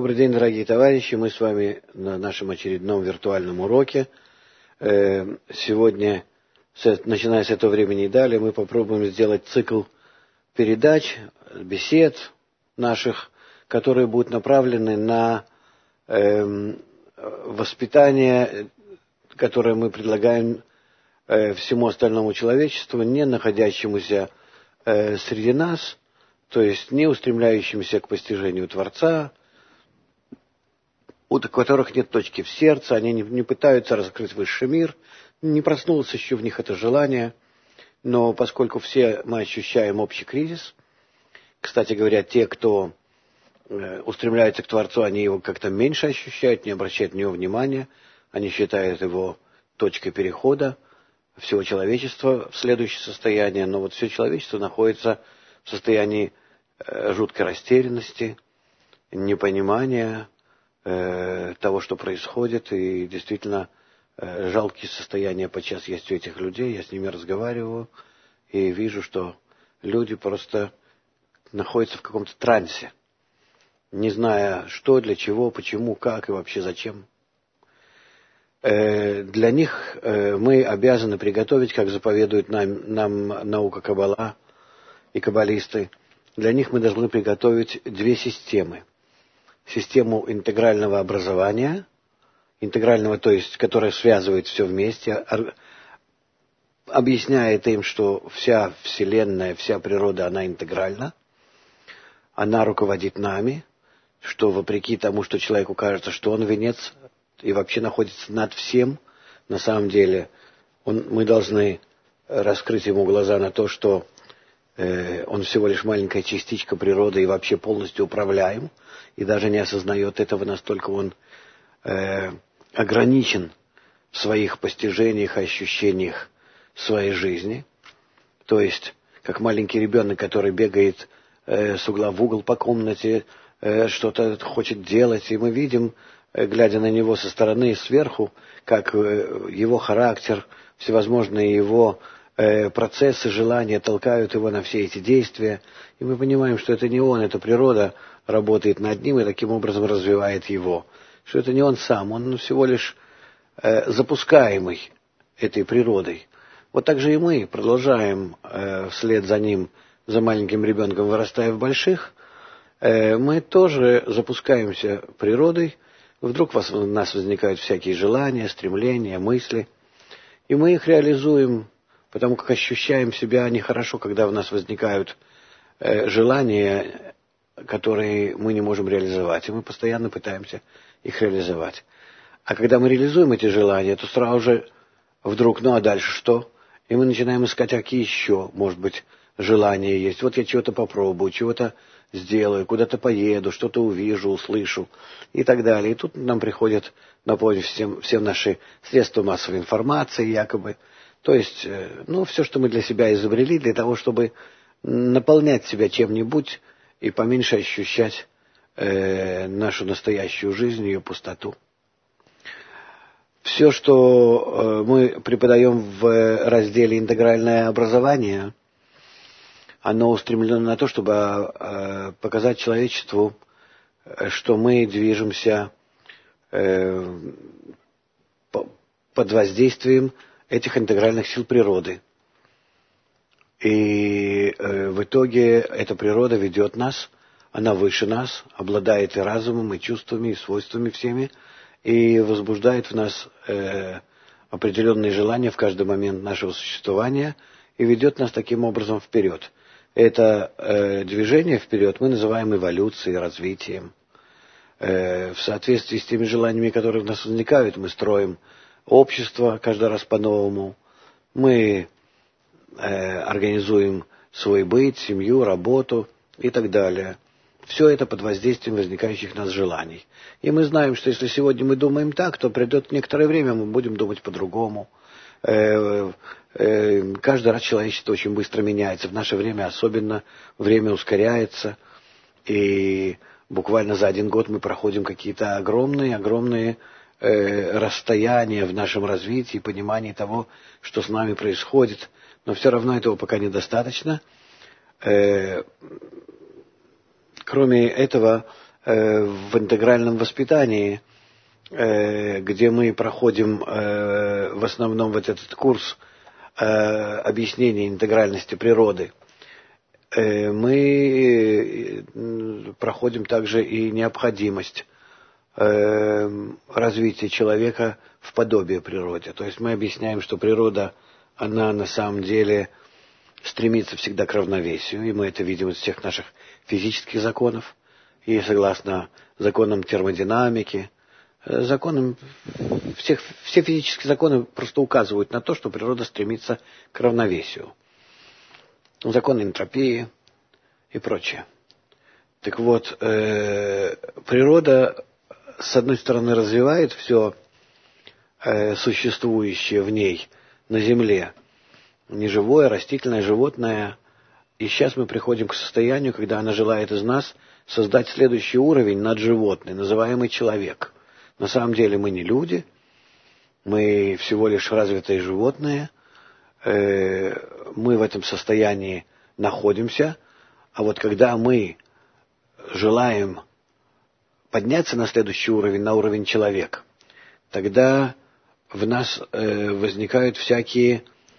Добрый день, дорогие товарищи. Мы с вами на нашем очередном виртуальном уроке. Сегодня, начиная с этого времени и далее, мы попробуем сделать цикл передач, бесед наших, которые будут направлены на воспитание, которое мы предлагаем всему остальному человечеству, не находящемуся среди нас, то есть не устремляющимся к постижению Творца, у которых нет точки в сердце, они не пытаются раскрыть высший мир, не проснулось еще в них это желание, но поскольку все мы ощущаем общий кризис, кстати говоря, те, кто устремляются к Творцу, они его как-то меньше ощущают, не обращают на него внимания, они считают его точкой перехода всего человечества в следующее состояние, но вот все человечество находится в состоянии жуткой растерянности, непонимания того, что происходит, и действительно жалкие состояния подчас есть у этих людей. Я с ними разговариваю и вижу, что люди просто находятся в каком-то трансе, не зная, что, для чего, почему, как и вообще зачем. Для них мы обязаны приготовить, как заповедует нам наука Каббала и каббалисты, для них мы должны приготовить две системы. Систему интегрального образования, интегрального, то есть, которая связывает все вместе, объясняет им, что вся Вселенная, вся природа, она интегральна, она руководит нами, что вопреки тому, что человеку кажется, что он венец и вообще находится над всем, на самом деле мы должны раскрыть ему глаза на то, что он всего лишь маленькая частичка природы и вообще полностью управляем, и даже не осознает этого, настолько он ограничен в своих постижениях, ощущениях своей жизни. То есть, как маленький ребенок, который бегает с угла в угол по комнате, что-то хочет делать, и мы видим, глядя на него со стороны и сверху, как его характер, всевозможные его процессы, желания толкают его на все эти действия, и мы понимаем, что это не он, это природа работает над ним и таким образом развивает его, что это не он сам, он всего лишь запускаемый этой природой. Вот так же и мы продолжаем вслед за ним, за маленьким ребенком, вырастая в больших, мы тоже запускаемся природой, вдруг у нас возникают всякие желания, стремления, мысли, и мы их реализуем, потому как ощущаем себя нехорошо, когда у нас возникают желания, которые мы не можем реализовать, и мы постоянно пытаемся их реализовать. А когда мы реализуем эти желания, то сразу же вдруг, ну а дальше что? И мы начинаем искать, какие еще, может быть, желания есть. Вот я чего-то попробую, чего-то сделаю, куда-то поеду, что-то увижу, услышу и так далее. И тут нам приходят на помощь все наши средства массовой информации, якобы. То есть, все, что мы для себя изобрели, для того, чтобы наполнять себя чем-нибудь и поменьше ощущать нашу настоящую жизнь, ее пустоту. Все, что мы преподаем в разделе «Интегральное образование», оно устремлено на то, чтобы показать человечеству, что мы движемся под воздействием этих интегральных сил природы. И в итоге эта природа ведет нас, она выше нас, обладает и разумом, и чувствами, и свойствами всеми, и возбуждает в нас определенные желания в каждый момент нашего существования и ведет нас таким образом вперед. Это движение вперед мы называем эволюцией, развитием. В соответствии с теми желаниями, которые в нас возникают, мы строим общество каждый раз по-новому, мы организуем свой быт, семью, работу и так далее. Все это под воздействием возникающих в нас желаний. И мы знаем, что если сегодня мы думаем так, то придет некоторое время, мы будем думать по-другому. Каждый раз человечество очень быстро меняется. В наше время особенно время ускоряется. И буквально за 1 год мы проходим какие-то огромные расстояния в нашем развитии, понимании того, что с нами происходит. Но все равно этого пока недостаточно. Кроме этого, в интегральном воспитании, где мы проходим в основном вот этот курс объяснения интегральности природы, мы проходим также и необходимость развития человека в подобие природе. То есть мы объясняем, что природа, она на самом деле стремится всегда к равновесию, и мы это видим из всех наших физических законов, и согласно законам термодинамики, все физические законы просто указывают на то, что природа стремится к равновесию. Законы энтропии и прочее. Так вот, природа, с одной стороны, развивает все существующее в ней на Земле, неживое, растительное, животное. И сейчас мы приходим к состоянию, когда она желает из нас создать следующий уровень над животным, называемый человек. На самом деле мы не люди, мы всего лишь развитые животные, мы в этом состоянии находимся, а вот когда мы желаем подняться на следующий уровень, на уровень человека, тогда в нас возникают всякие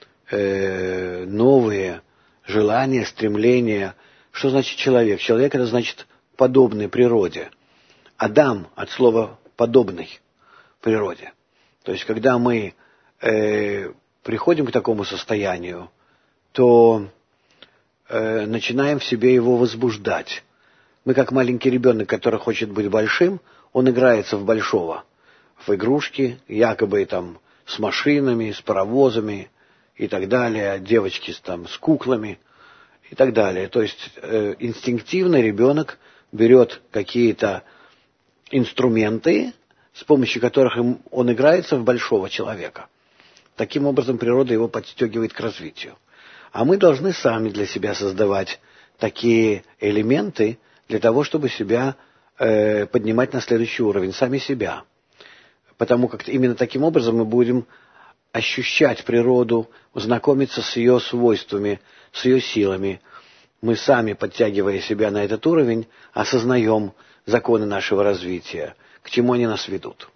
новые желания, стремления. Что значит человек? Человек — это значит подобный природе. Адам от слова подобный природе. То есть, когда мы приходим к такому состоянию, то начинаем в себе его возбуждать. Мы как маленький ребенок, который хочет быть большим, он играется в большого, в игрушки, якобы там с машинами, с паровозами и так далее, девочки там с куклами и так далее. То есть инстинктивно ребенок берет какие-то инструменты, с помощью которых он играется в большого человека. Таким образом, природа его подстегивает к развитию. А мы должны сами для себя создавать такие элементы для того, чтобы себя поднимать на следующий уровень, сами себя. Потому как именно таким образом мы будем ощущать природу, знакомиться с ее свойствами, с ее силами. Мы сами, подтягивая себя на этот уровень, осознаем законы нашего развития, к чему они нас ведут.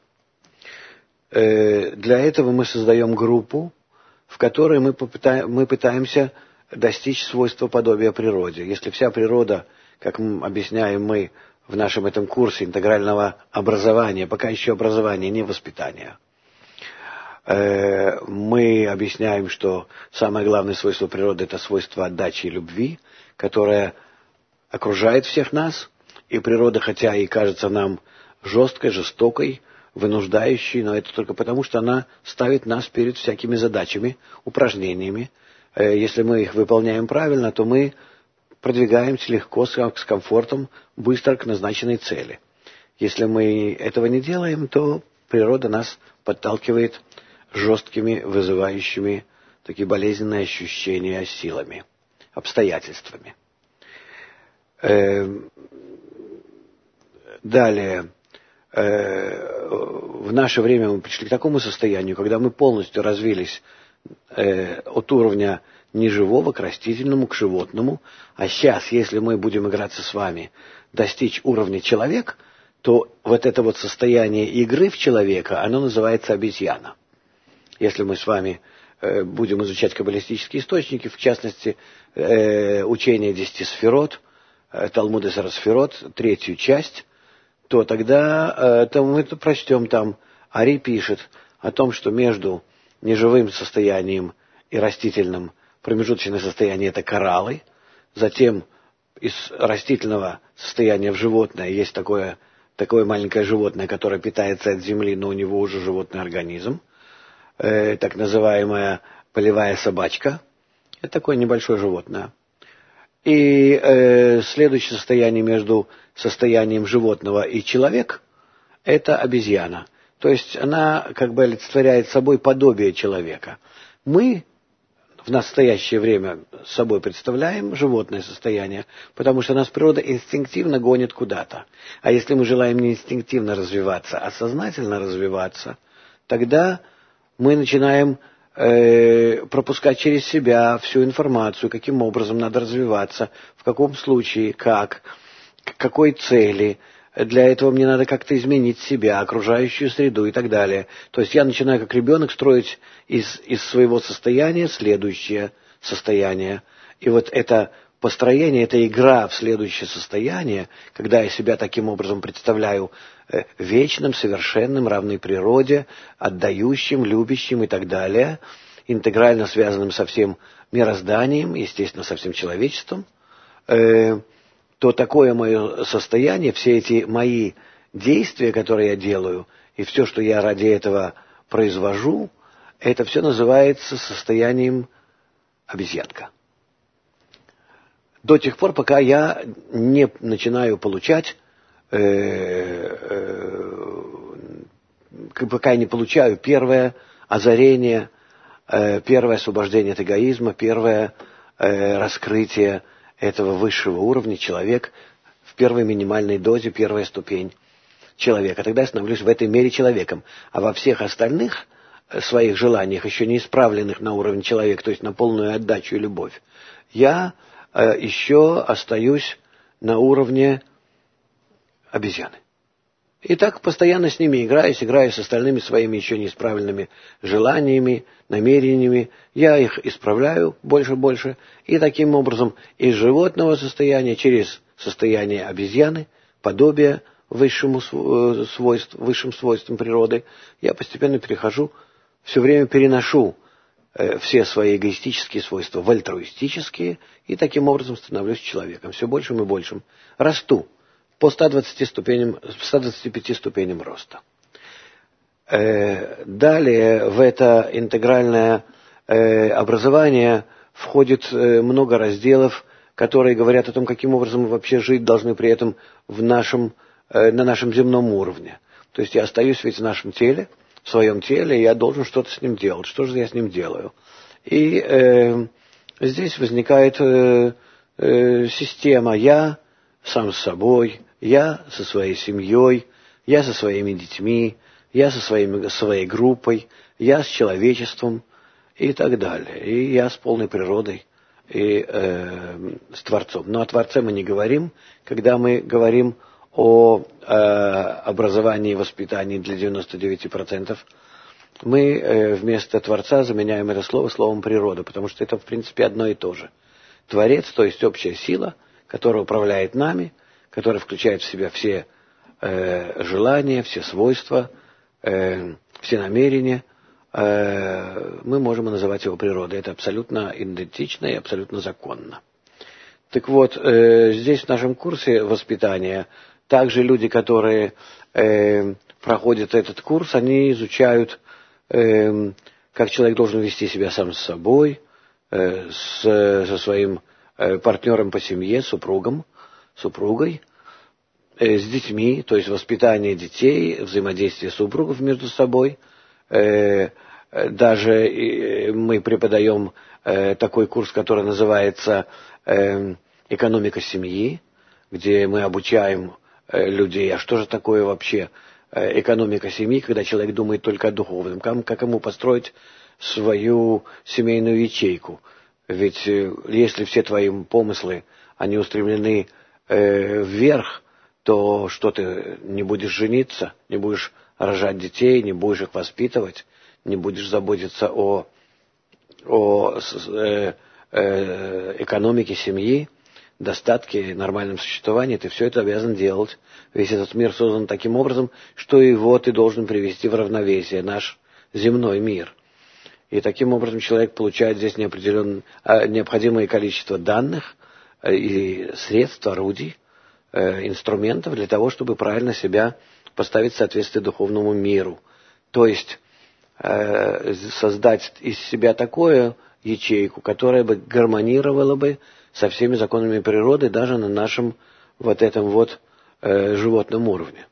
Для этого мы создаем группу, в которой мы пытаемся достичь свойства подобия природе. Если вся природа, как объясняем мы в нашем этом курсе интегрального образования, пока еще образование, не воспитание, мы объясняем, что самое главное свойство природы — это свойство отдачи и любви, которое окружает всех нас. И природа, хотя и кажется нам жесткой, жестокой, вынуждающей, но это только потому, что она ставит нас перед всякими задачами, упражнениями. Если мы их выполняем правильно, то мы продвигаемся легко, с комфортом, быстро к назначенной цели. Если мы этого не делаем, то природа нас подталкивает жесткими, вызывающими такие болезненные ощущения силами, обстоятельствами. Далее, в наше время мы пришли к такому состоянию, когда мы полностью развились от уровня неживого к растительному, к животному. А сейчас, если мы будем играться с вами, достичь уровня человек, то вот это вот состояние игры в человека, оно называется обезьяна. Если мы с вами будем изучать каббалистические источники, в частности, учение 10 сферот, Талмуд эсер сферот, 3-ю часть, то тогда мы прочтем там, Ари пишет о том, что между неживым состоянием и растительным промежуточное состояние — это кораллы, затем из растительного состояния в животное есть такое маленькое животное, которое питается от земли, но у него уже животный организм, так называемая полевая собачка, это такое небольшое животное. И следующее состояние между состоянием животного и человека — это обезьяна. То есть она как бы олицетворяет собой подобие человека. Мы в настоящее время собой представляем животное состояние, потому что нас природа инстинктивно гонит куда-то. А если мы желаем не инстинктивно развиваться, а сознательно развиваться, тогда мы начинаем пропускать через себя всю информацию, каким образом надо развиваться, в каком случае, как, к какой цели, для этого мне надо как-то изменить себя, окружающую среду и так далее. То есть я начинаю как ребенок строить из своего состояния следующее состояние. И вот это построение, это игра в следующее состояние, когда я себя таким образом представляю вечным, совершенным, равной природе, отдающим, любящим и так далее, интегрально связанным со всем мирозданием, естественно, со всем человечеством, то такое мое состояние, все эти мои действия, которые я делаю, и все, что я ради этого произвожу, это все называется состоянием обезьянка. До тех пор, пока я не начинаю получать, пока я не получаю первое озарение, первое освобождение от эгоизма, первое раскрытие этого высшего уровня, человек в первой минимальной дозе, первая ступень человека. Тогда я становлюсь в этой мере человеком. А во всех остальных своих желаниях, еще не исправленных на уровень человека, то есть на полную отдачу и любовь, я еще остаюсь на уровне обезьяны. И так постоянно с ними играю с остальными своими еще не исправленными желаниями, намерениями. Я их исправляю больше и больше. И таким образом из животного состояния через состояние обезьяны, подобие высшим свойствам природы, я постепенно перехожу, все время переношу все свои эгоистические свойства в альтруистические, и таким образом становлюсь человеком, все большим и большим. Расту по 125 ступеням роста. Далее в это интегральное образование входит много разделов, которые говорят о том, каким образом мы вообще жить должны при этом на нашем земном уровне. То есть я остаюсь ведь в нашем теле, в своем теле, и я должен что-то с ним делать. Что же я с ним делаю? И здесь возникает система «я сам с собой», «я со своей семьей», «я со своими детьми», «я со своей группой», «я с человечеством» и так далее. И «я с полной природой» и с Творцом. Но о Творце мы не говорим, когда мы говорим о образовании и воспитании для 99%, мы вместо Творца заменяем это слово словом природа, потому что это в принципе одно и то же. Творец, то есть общая сила, которая управляет нами, которая включает в себя все желания, все свойства, все намерения, мы можем называть его природой. Это абсолютно идентично и абсолютно законно. Так вот, здесь в нашем курсе воспитания также люди, которые проходят этот курс, они изучают, как человек должен вести себя сам с собой, со своим партнером по семье, супругой, с детьми, то есть воспитание детей, взаимодействие супругов между собой. Даже мы преподаем такой курс, который называется «Экономика семьи», где мы обучаем людей, а что же такое вообще экономика семьи, когда человек думает только о духовном, как ему построить свою семейную ячейку. Ведь если все твои помыслы, они устремлены вверх, то что ты не будешь жениться, не будешь рожать детей, не будешь их воспитывать, не будешь заботиться о экономике семьи, достатке, нормальном существовании, ты все это обязан делать. Весь этот мир создан таким образом, что его ты должен привести в равновесие, наш земной мир. И таким образом человек получает здесь необходимое количество данных и средств, орудий, инструментов для того, чтобы правильно себя поставить в соответствии духовному миру. То есть создать из себя такую ячейку, которая бы гармонировала бы со всеми законами природы, даже на нашем вот этом вот животном уровне.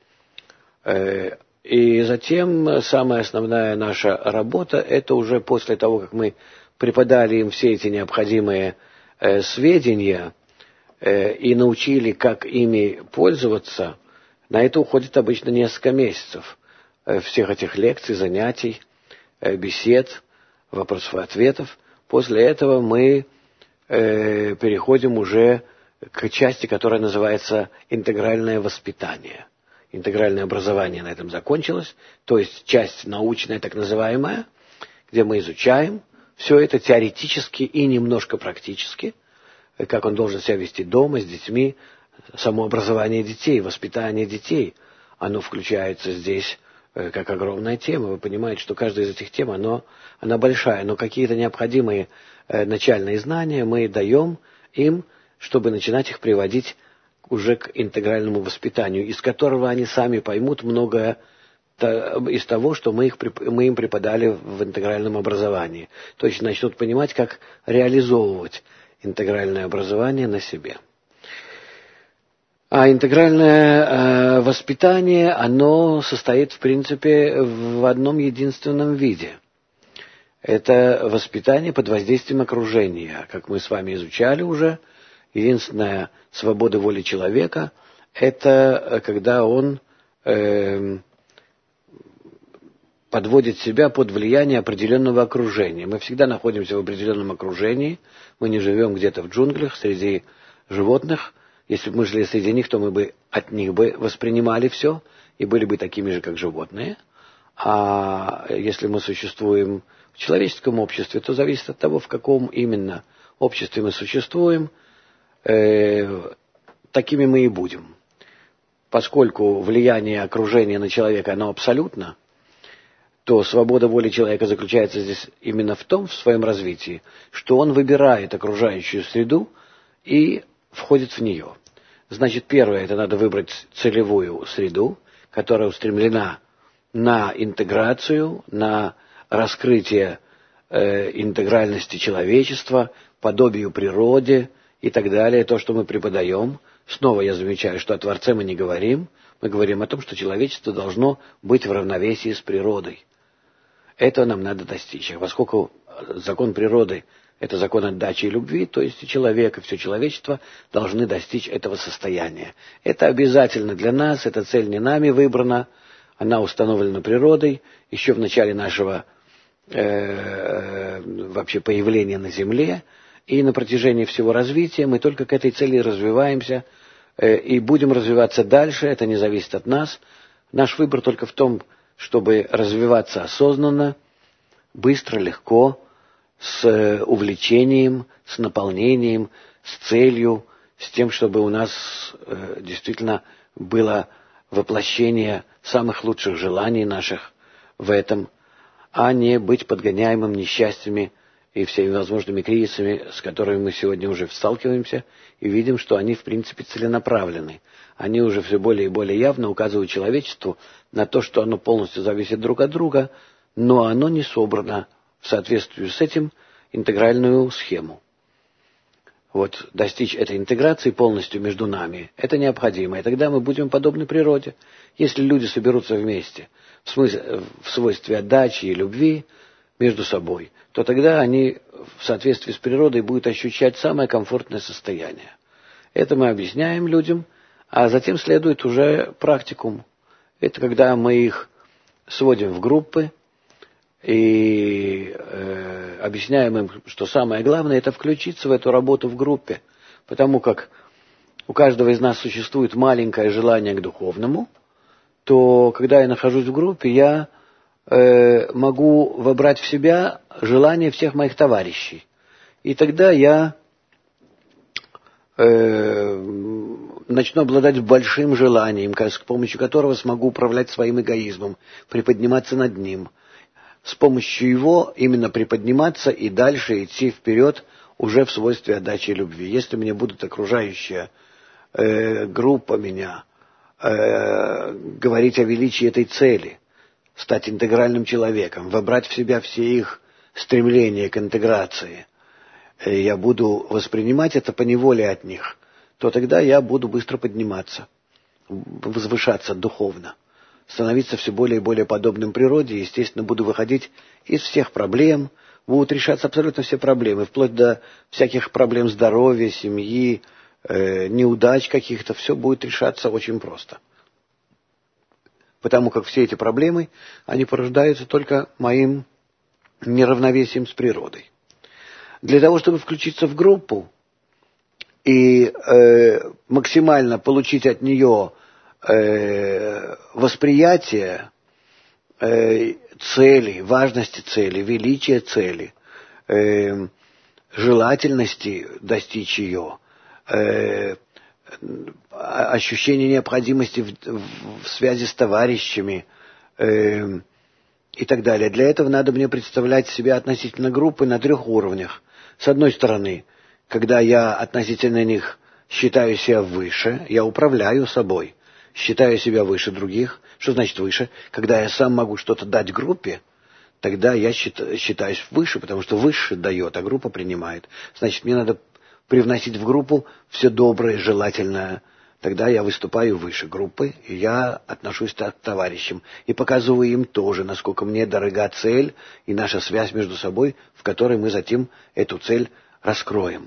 И затем самая основная наша работа, это уже после того, как мы преподали им все эти необходимые сведения и научили, как ими пользоваться, на это уходит обычно несколько месяцев всех этих лекций, занятий, бесед, вопросов и ответов. После этого мы переходим уже к части, которая называется интегральное воспитание. Интегральное образование на этом закончилось, то есть часть научная, так называемая, где мы изучаем все это теоретически и немножко практически, как он должен себя вести дома с детьми, само образование детей, воспитание детей. Оно включается здесь как огромная тема. Вы понимаете, что каждая из этих тем, она большая, но какие-то необходимые начальные знания мы даем им, чтобы начинать их приводить уже к интегральному воспитанию, из которого они сами поймут многое из того, что мы им преподали в интегральном образовании. То есть начнут понимать, как реализовывать интегральное образование на себе. А интегральное воспитание, оно состоит, в принципе, в одном единственном виде. Это воспитание под воздействием окружения. Как мы с вами изучали уже, единственная свобода воли человека – это когда он подводит себя под влияние определенного окружения. Мы всегда находимся в определенном окружении, мы не живем где-то в джунглях среди животных. Если бы мы жили среди них, то мы бы от них бы воспринимали все и были бы такими же, как животные. А если мы существуем в человеческом обществе, то зависит от того, в каком именно обществе мы существуем, такими мы и будем. Поскольку влияние окружения на человека, оно абсолютно, то свобода воли человека заключается здесь именно в том, в своем развитии, что он выбирает окружающую среду и входит в нее. Значит, первое, это надо выбрать целевую среду, которая устремлена на интеграцию, на раскрытие интегральности человечества, подобию природе и так далее, то, что мы преподаем. Снова я замечаю, что о Творце мы не говорим, мы говорим о том, что человечество должно быть в равновесии с природой. Этого нам надо достичь. А поскольку закон природы – это закон отдачи и любви, то есть и человек, и все человечество должны достичь этого состояния. Это обязательно для нас, эта цель не нами выбрана, она установлена природой еще в начале нашего вообще появления на Земле, и на протяжении всего развития мы только к этой цели развиваемся и будем развиваться дальше, это не зависит от нас. Наш выбор только в том, чтобы развиваться осознанно, быстро, легко, с увлечением, с наполнением, с целью, с тем, чтобы у нас действительно было воплощение самых лучших желаний наших в этом, а не быть подгоняемым несчастьями и всеми возможными кризисами, с которыми мы сегодня уже сталкиваемся, и видим, что они, в принципе, целенаправлены. Они уже все более и более явно указывают человечеству на то, что оно полностью зависит друг от друга, но оно не собрано в соответствии с этим интегральную схему. Вот достичь этой интеграции полностью между нами, это необходимо, и тогда мы будем подобны природе. Если люди соберутся вместе в свойстве отдачи и любви между собой, то тогда они в соответствии с природой будут ощущать самое комфортное состояние. Это мы объясняем людям, а затем следует уже практикум. Это когда мы их сводим в группы и объясняем им, что самое главное – это включиться в эту работу в группе, потому как у каждого из нас существует маленькое желание к духовному, то когда я нахожусь в группе, я могу вобрать в себя желание всех моих товарищей. И тогда я начну обладать большим желанием, с помощью которого смогу управлять своим эгоизмом, приподниматься над ним. С помощью его именно приподниматься и дальше идти вперед уже в свойстве отдачи и любви. Если мне будут окружающая группа меня говорить о величии этой цели, стать интегральным человеком, вобрать в себя все их стремления к интеграции, я буду воспринимать это поневоле от них, то тогда я буду быстро подниматься, возвышаться духовно, становиться все более и более подобным природе, и, естественно, буду выходить из всех проблем, будут решаться абсолютно все проблемы, вплоть до всяких проблем здоровья, семьи, неудач каких-то, все будет решаться очень просто. Потому как все эти проблемы, они порождаются только моим неравновесием с природой. Для того, чтобы включиться в группу, и максимально получить от нее восприятие цели, важности цели, величия цели, желательности достичь ее, ощущение необходимости в связи с товарищами и так далее. Для этого надо мне представлять себя относительно группы на 3 уровнях. С одной стороны, когда я относительно них считаю себя выше, я управляю собой, считаю себя выше других. Что значит выше? Когда я сам могу что-то дать группе, тогда я считаюсь выше, потому что выше дает, а группа принимает. Значит, мне надо привносить в группу все доброе, желательное. Тогда я выступаю выше группы, и я отношусь так к товарищам. И показываю им тоже, насколько мне дорога цель и наша связь между собой, в которой мы затем эту цель раскроем.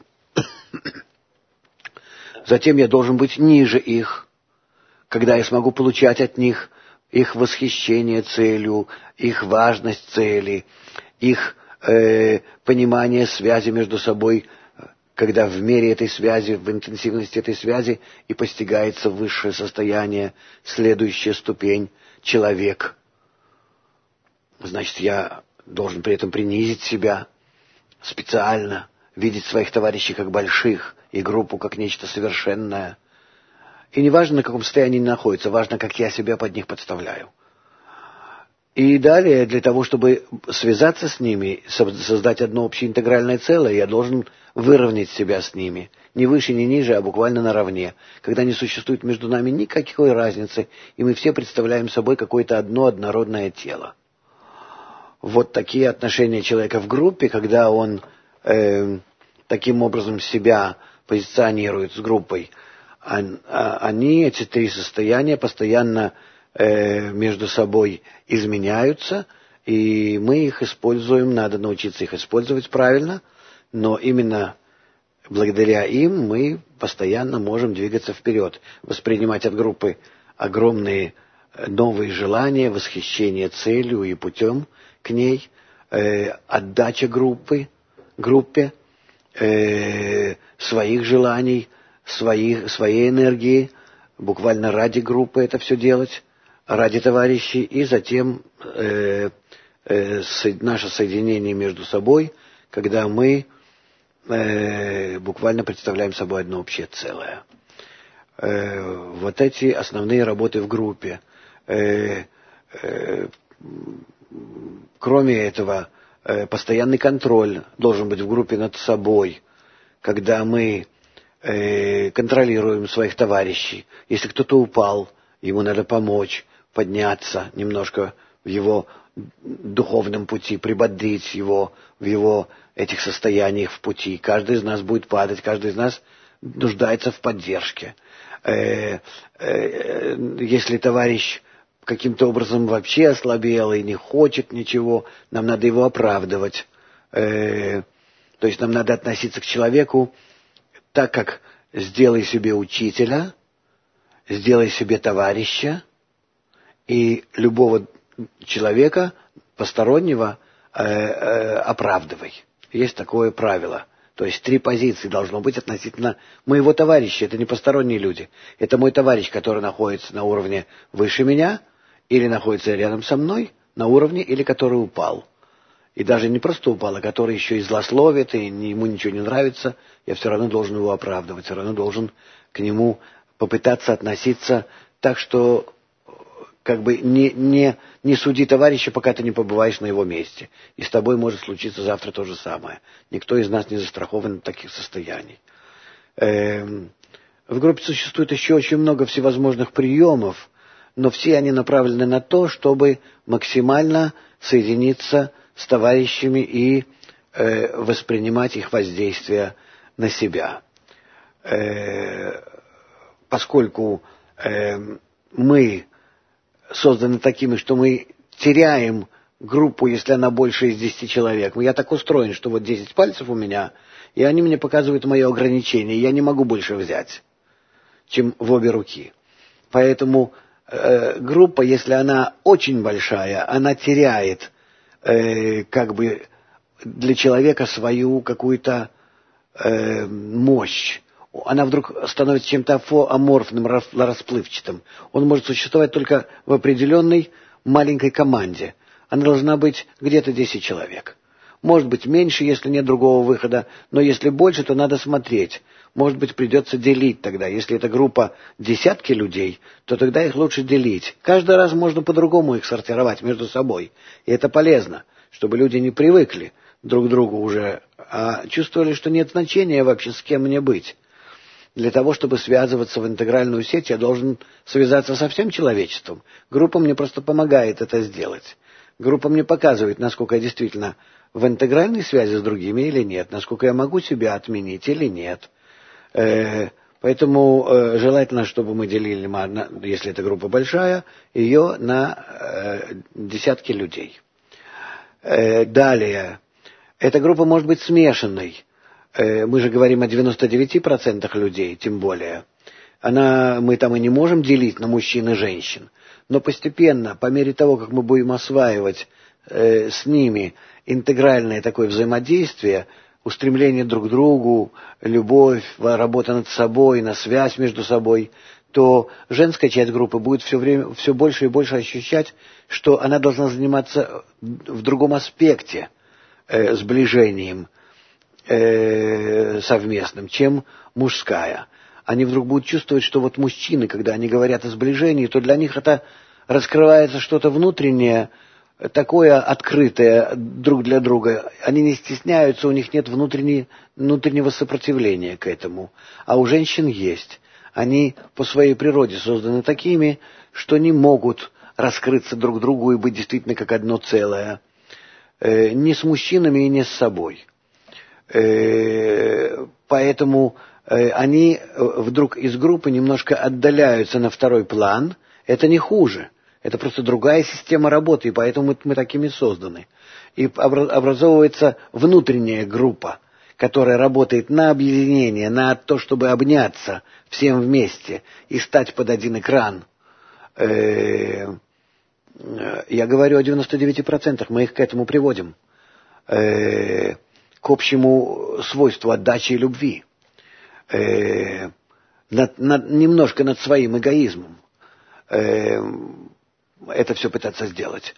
Затем я должен быть ниже их, когда я смогу получать от них их восхищение целью, их важность цели, их понимание связи между собой, когда в мере этой связи, в интенсивности этой связи и постигается высшее состояние, следующая ступень — человек. Значит, я должен при этом принизить себя специально, видеть своих товарищей как больших и группу как нечто совершенное. И не важно, на каком состоянии они находятся, важно, как я себя под них подставляю. И далее, для того, чтобы связаться с ними, создать одно общее интегральное целое, я должен выровнять себя с ними. Не выше, не ниже, а буквально наравне. Когда не существует между нами никакой разницы, и мы все представляем собой какое-то одно однородное тело. Вот такие отношения человека в группе, когда он таким образом себя позиционирует с группой, они, эти 3 состояния, постоянно между собой изменяются, и мы их используем, надо научиться их использовать правильно, но именно благодаря им мы постоянно можем двигаться вперед, воспринимать от группы огромные новые желания, восхищение целью и путем к ней, отдача группе, своих желаний, своей энергии, буквально ради группы это все делать, ради товарищей, и затем наше соединение между собой, когда мы буквально представляем собой одно общее целое. Вот эти основные работы в группе. Кроме этого, постоянный контроль должен быть в группе над собой, когда мы контролируем своих товарищей. Если кто-то упал, ему надо помочь, подняться немножко в его духовном пути, прибодрить его в его этих состояниях в пути. Каждый из нас будет падать, каждый из нас нуждается в поддержке. Если товарищ каким-то образом вообще ослабел и не хочет ничего, нам надо его оправдывать. То есть нам надо относиться к человеку так, как сделай себе учителя, сделай себе товарища, и любого человека постороннего оправдывай. Есть такое правило. То есть 3 позиции должно быть относительно моего товарища. Это не посторонние люди. Это мой товарищ, который находится на уровне выше меня, или находится рядом со мной на уровне, или который упал. И даже не просто упал, а который еще и злословит, и ему ничего не нравится, я все равно должен его оправдывать, все равно должен к нему попытаться относиться так, что как бы не суди товарища, пока ты не побываешь на его месте. И с тобой может случиться завтра то же самое. Никто из нас не застрахован от таких состояний. В группе существует еще очень много всевозможных приемов, но все они направлены на то, чтобы максимально соединиться с товарищами и воспринимать их воздействие на себя. Поскольку мы созданы такими, что мы теряем группу, если она больше из 10 человек. Я так устроен, что вот 10 пальцев у меня, и они мне показывают мое ограничение. Я не могу больше взять, чем в обе руки. Поэтому группа, если она очень большая, она теряет как бы для человека свою какую-то мощь. она вдруг становится чем-то аморфным, расплывчатым. Он может существовать только в определенной маленькой команде. Она должна быть где-то 10 человек. Может быть меньше, если нет другого выхода, но если больше, то надо смотреть. Может быть, придется делить тогда. Если это группа десятки людей, то тогда их лучше делить. Каждый раз можно по-другому их сортировать между собой. И это полезно, чтобы люди не привыкли друг к другу уже, а чувствовали, что нет значения вообще, с кем мне быть. Для того, чтобы связываться в интегральную сеть, я должен связаться со всем человечеством. Группа мне просто помогает это сделать. Группа мне показывает, насколько я действительно в интегральной связи с другими или нет, насколько я могу себя отменить или нет. Поэтому желательно, чтобы мы делили, если эта группа большая, ее на десятки людей. Далее. Эта группа может быть смешанной. Мы же говорим о 99% людей, тем более. Мы там и не можем делить на мужчин и женщин. Но постепенно, по мере того, как мы будем осваивать с ними интегральное такое взаимодействие, устремление друг к другу, любовь, работа над собой, на связь между собой, то женская часть группы будет все больше и больше ощущать, что она должна заниматься в другом аспекте сближением совместным, чем мужская. Они вдруг будут чувствовать, что вот мужчины, когда они говорят о сближении, то для них это раскрывается что-то внутреннее, такое открытое друг для друга. Они не стесняются, у них нет внутреннего сопротивления к этому. А у женщин есть. Они по своей природе созданы такими, что не могут раскрыться друг другу и быть действительно как одно целое. Ни с мужчинами и ни с собой. Поэтому они вдруг из группы немножко отдаляются на второй план. Это не хуже. Это просто другая система работы, и поэтому мы такими созданы. И образовывается внутренняя группа, которая работает на объединение, на то, чтобы обняться всем вместе и стать под один экран. Я говорю о 99%, мы их к этому приводим. К общему свойству отдачи и любви. Немножко над своим эгоизмом. Это все пытаться сделать.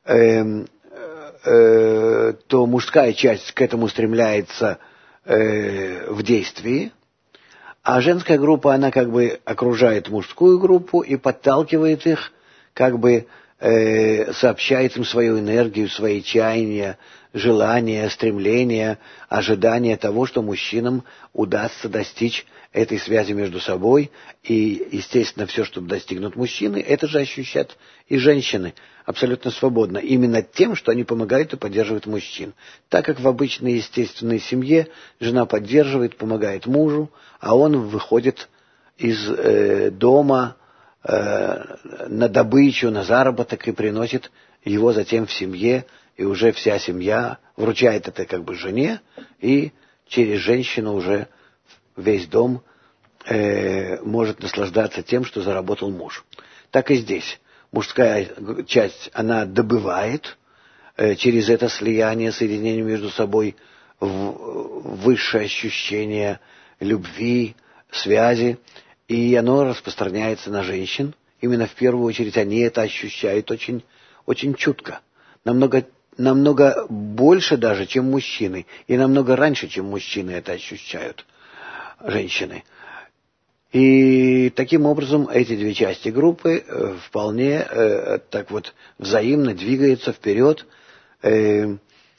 То мужская часть к этому стремляется в действии, а женская группа, она как бы окружает мужскую группу и подталкивает их, как бы сообщает им свою энергию, свои чаяния, желания, стремления, ожидания того, что мужчинам удастся достичь этой связи между собой. И, естественно, все, что достигнут мужчины, это же ощущают и женщины абсолютно свободно. Именно тем, что они помогают и поддерживают мужчин. Так как в обычной естественной семье жена поддерживает, помогает мужу, а он выходит из дома на добычу, на заработок и приносит его затем в семье, и уже вся семья вручает это как бы жене, и через женщину уже весь дом может наслаждаться тем, что заработал муж. Так и здесь. Мужская часть, она добывает через это слияние, соединение между собой высшее ощущение любви, связи, и оно распространяется на женщин. Именно в первую очередь они это ощущают очень, очень чутко. Намного больше даже, чем мужчины. И намного раньше, чем мужчины это ощущают, женщины. И таким образом эти две части группы вполне так вот взаимно двигаются вперед в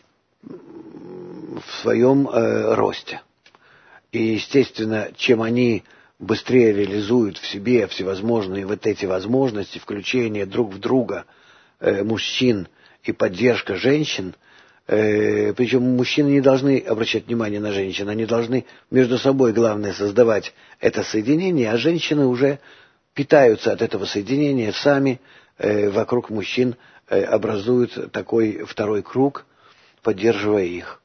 своем росте. И, естественно, чем они быстрее реализуют в себе всевозможные вот эти возможности, включения друг в друга мужчин и поддержка женщин, причем мужчины не должны обращать внимание на женщин, они должны между собой, главное, создавать это соединение, а женщины уже питаются от этого соединения сами, вокруг мужчин образуют такой второй круг, поддерживая их.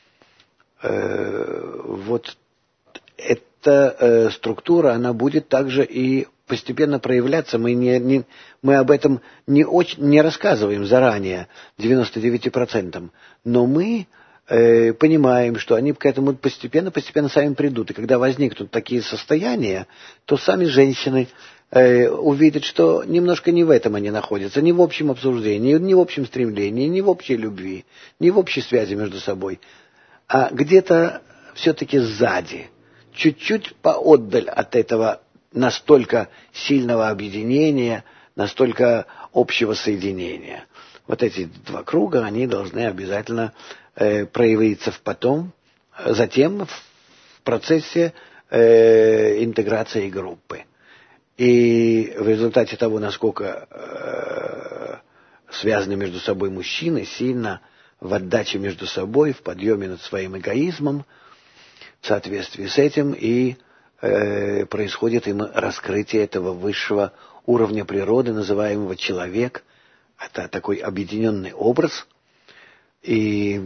Вот эта структура, она будет также и постепенно проявляться. Мы об этом не рассказываем заранее 99%, но мы понимаем, что они к этому постепенно сами придут. И когда возникнут такие состояния, то сами женщины увидят, что немножко не в этом они находятся, не в общем обсуждении, не в общем стремлении, не в общей любви, не в общей связи между собой, а где-то все-таки сзади, чуть-чуть поотдаль от этого настолько сильного объединения, настолько общего соединения. Вот эти два круга, они должны обязательно проявиться затем в процессе интеграции группы. И в результате того, насколько связаны между собой мужчины, сильно в отдаче между собой, в подъеме над своим эгоизмом, в соответствии с этим и происходит им раскрытие этого высшего уровня природы, называемого человек. Это такой объединенный образ. И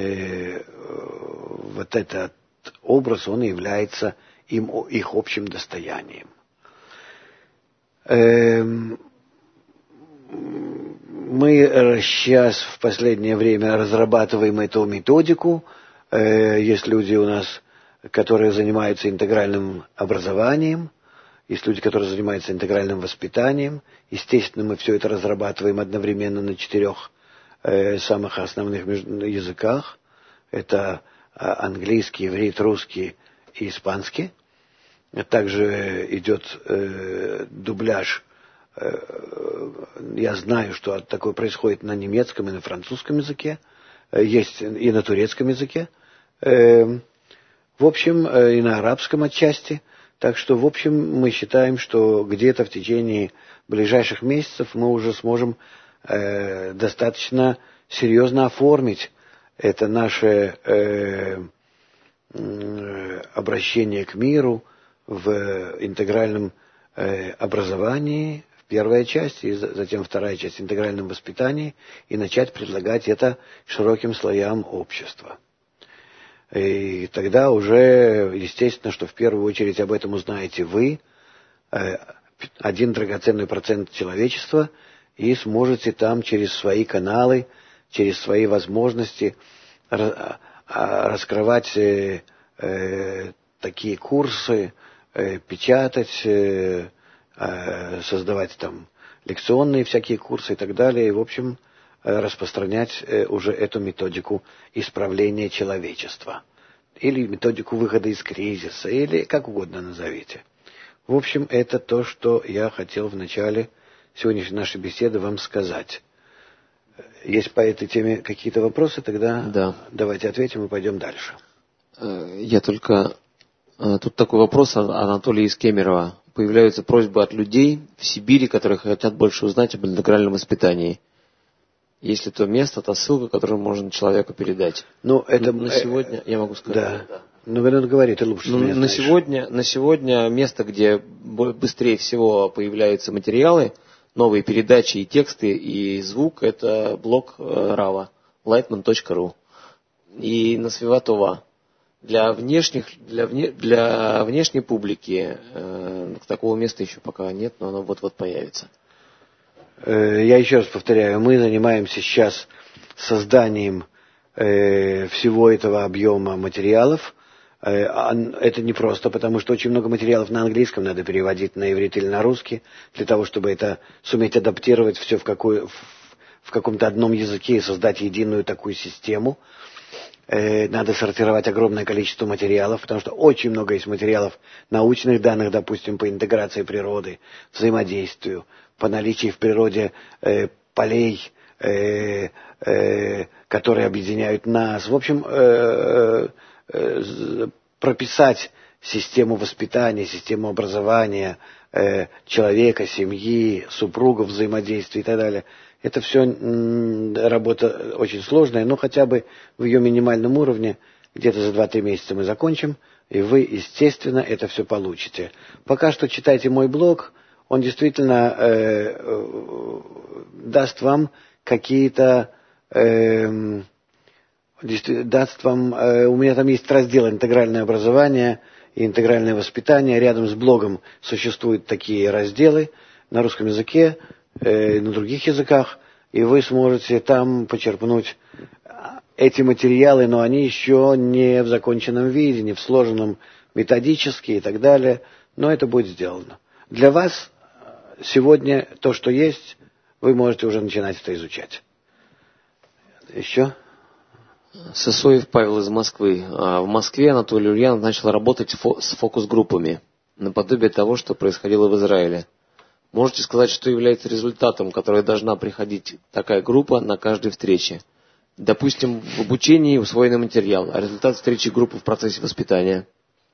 вот этот образ, он является их общим достоянием. Мы сейчас в последнее время разрабатываем эту методику. Есть люди у нас, которые занимаются интегральным образованием, есть люди, которые занимаются интегральным воспитанием. Естественно, мы все это разрабатываем одновременно на 4 самых основных языках. Это английский, иврит, русский и испанский. Также идет дубляж. Я знаю, что такое происходит на немецком и на французском языке. Есть и на турецком языке. В общем, и на арабском отчасти. Так что, в общем, мы считаем, что где-то в течение ближайших месяцев мы уже сможем достаточно серьезно оформить это наше обращение к миру в интегральном образовании, в первой части, и затем вторая часть в интегральном воспитании, и начать предлагать это широким слоям общества. И тогда уже, естественно, что в первую очередь об этом узнаете вы, один драгоценный процент человечества, и сможете там через свои каналы, через свои возможности раскрывать такие курсы, печатать, создавать там лекционные всякие курсы и так далее, и, в общем, распространять уже эту методику исправления человечества. Или методику выхода из кризиса, или как угодно назовите. В общем, это то, что я хотел в начале сегодняшней нашей беседы вам сказать. Есть по этой теме какие-то вопросы, тогда давайте ответим и пойдем дальше. Я только... Тут такой вопрос от Анатолия из Кемерово. Появляются просьбы от людей в Сибири, которые хотят больше узнать об интегральном воспитании. Есть ли то место, та ссылка, которую можно человеку передать? Ну, это... На сегодня, я могу сказать. Да. Ну, говори, ты лучше меня знаешь. На сегодня место, где быстрее всего появляются материалы, новые передачи и тексты, и звук, это блог Рава, lightman.ru. И на Свиватова. Для внешней публики такого места еще пока нет, но оно вот-вот появится. Я еще раз повторяю, мы занимаемся сейчас созданием всего этого объема материалов. Это не просто, потому что очень много материалов на английском надо переводить на иврит или на русский, для того, чтобы это суметь адаптировать все в каком-то одном языке и создать единую такую систему. Надо сортировать огромное количество материалов, потому что очень много есть материалов научных данных, допустим, по интеграции природы, взаимодействию, по наличию в природе полей, которые объединяют нас. В общем, прописать систему воспитания, систему образования человека, семьи, супругов, взаимодействия и так далее. Это все работа очень сложная, но хотя бы в ее минимальном уровне, где-то за 2-3 месяца мы закончим, и вы, естественно, это все получите. Пока что читайте мой блог, он действительно даст вам какие-то... даст вам... у меня там есть раздел «Интегральное образование» и «Интегральное воспитание». Рядом с блогом существуют такие разделы на русском языке, на других языках, и вы сможете там почерпнуть эти материалы, но они еще не в законченном виде, не в сложенном методически и так далее, но это будет сделано. Для вас сегодня то, что есть, вы можете уже начинать это изучать. Еще? Сысоев Павел из Москвы. В Москве Анатолий Ульянов начал работать с фокус-группами, наподобие того, что происходило в Израиле. Можете сказать, что является результатом, который должна приходить такая группа на каждой встрече? Допустим, в обучении усвоенный материал, а результат встречи группы в процессе воспитания?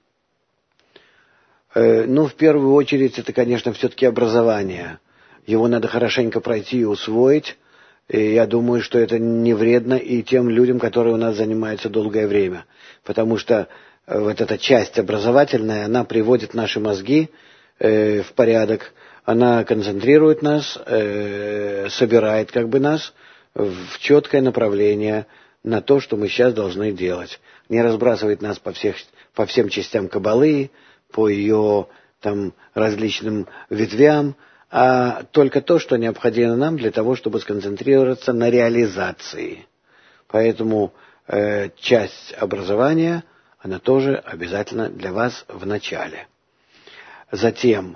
В первую очередь, это, конечно, все-таки образование. Его надо хорошенько пройти и усвоить. И я думаю, что это не вредно и тем людям, которые у нас занимаются долгое время. Потому что вот эта часть образовательная, она приводит наши мозги в порядок, она концентрирует нас, собирает нас в четкое направление на то, что мы сейчас должны делать. Не разбрасывает нас по всем частям каббалы, по ее различным ветвям, а только то, что необходимо нам для того, чтобы сконцентрироваться на реализации. Поэтому часть образования, она тоже обязательно для вас в начале. Затем,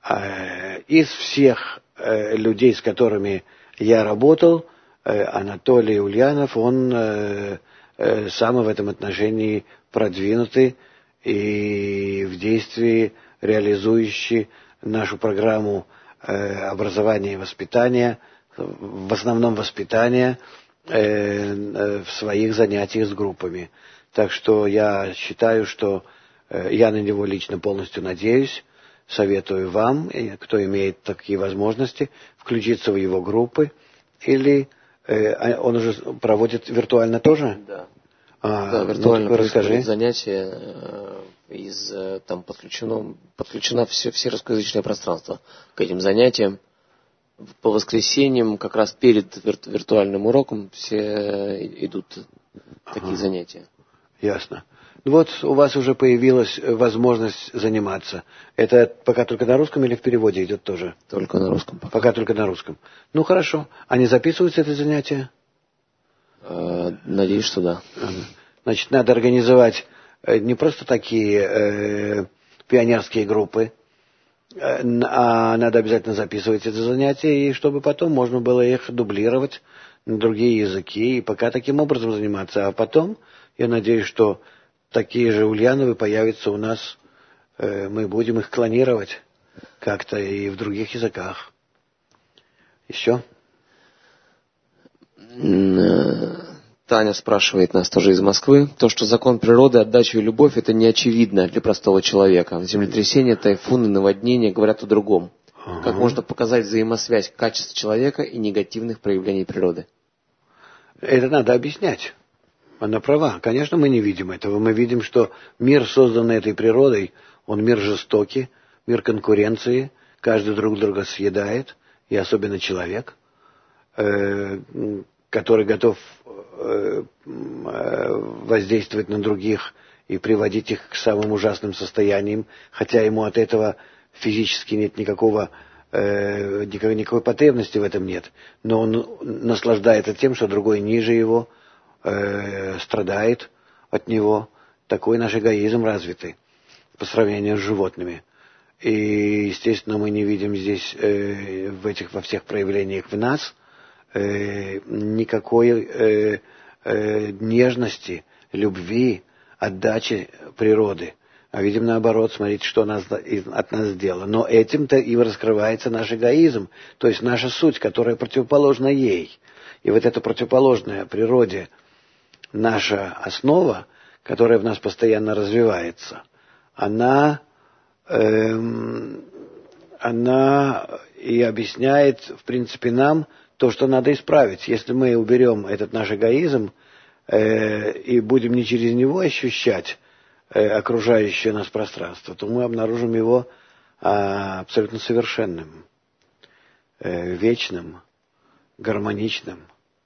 из всех людей, с которыми я работал, Анатолий Ульянов, он самый в этом отношении продвинутый и в действии реализующий нашу программу образования и воспитания, в основном воспитания, в своих занятиях с группами. Так что я считаю, что я на него лично полностью надеюсь, советую вам, кто имеет такие возможности, включиться в его группы, или он уже проводит виртуально тоже? Да. Да, виртуально происходит занятие, там подключено все русскоязычное пространство к этим занятиям. По воскресеньям, как раз перед виртуальным уроком, все идут такие занятия. Ясно. Вот у вас уже появилась возможность заниматься. Это пока только на русском или в переводе идет тоже? Только на русском. Пока только на русском. Ну хорошо. А не записываются это занятия? Надеюсь, что да. Значит, надо организовать не просто такие пионерские группы, а надо обязательно записывать эти занятия, и чтобы потом можно было их дублировать на другие языки, и пока таким образом заниматься. А потом, я надеюсь, что такие же Ульяновы появятся у нас, мы будем их клонировать как-то и в других языках. Еще? Таня спрашивает нас тоже из Москвы. То, что закон природы, отдача и любовь, это не очевидно для простого человека. Землетрясения, тайфуны, наводнения говорят о другом. Как можно показать взаимосвязь качеств человека и негативных проявлений природы? Это надо объяснять. Она права. Конечно, мы не видим этого. Мы видим, что мир, созданный этой природой, он мир жестокий, мир конкуренции, каждый друг друга съедает, и особенно человек, который готов воздействовать на других и приводить их к самым ужасным состояниям, хотя ему от этого физически нет никакой потребности в этом нет, но он наслаждается тем, что другой ниже его, страдает от него. Такой наш эгоизм развитый по сравнению с животными. И, естественно, мы не видим здесь во всех проявлениях в нас никакой нежности, любви, отдачи природы. А видим наоборот, смотрите, что от нас сделало. Но этим-то и раскрывается наш эгоизм, то есть наша суть, которая противоположна ей. И вот эта противоположная природе наша основа, которая в нас постоянно развивается, она и объясняет, в принципе, нам то, что надо исправить. Если мы уберем этот наш эгоизм и будем не через него ощущать окружающее нас пространство, то мы обнаружим его абсолютно совершенным, вечным, гармоничным.